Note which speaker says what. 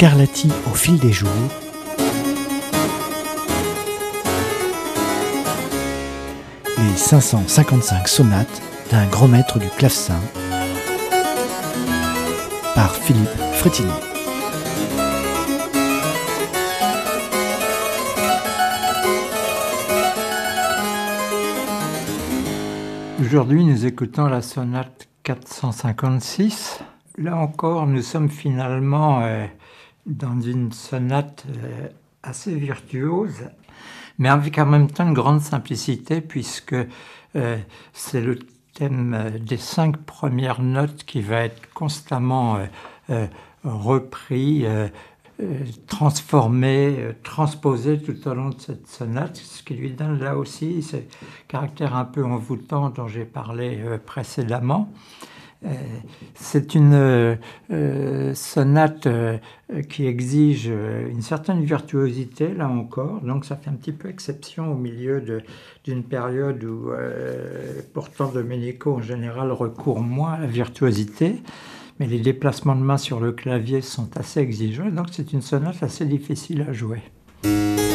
Speaker 1: Scarlatti au fil des jours. Les 555 sonates d'un grand maître du clavecin par Philippe Frétinier.
Speaker 2: Aujourd'hui, nous écoutons la sonate 456. Là encore, nous sommes finalement dans une sonate assez virtuose, mais avec en même temps une grande simplicité, puisque c'est le thème des 5 premières notes qui va être constamment repris, transformé, transposé tout au long de cette sonate, ce qui lui donne là aussi ce caractère un peu envoûtant dont j'ai parlé précédemment. C'est une sonate qui exige une certaine virtuosité, là encore, donc ça fait un petit peu exception au milieu d'une période où pourtant Domenico en général recourt moins à la virtuosité, mais les déplacements de main sur le clavier sont assez exigeants, donc c'est une sonate assez difficile à jouer.